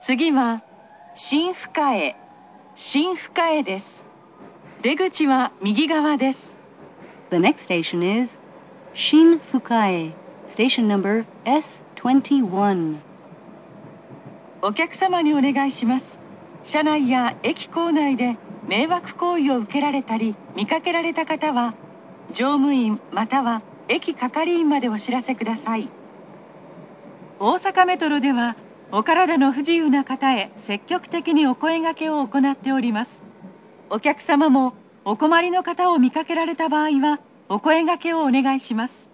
次は新深江、新深江です。出口は右側です。 The next station is Shinfukae, station number S21. お客様にお願いします。車内や駅構内で迷惑行為を受けられたり見かけられた方は、乗務員または駅係員までお知らせください。大阪メトロでは、お体の不自由な方へ積極的にお声掛けを行っております。お客様もお困りの方を見かけられた場合は、お声掛けをお願いします。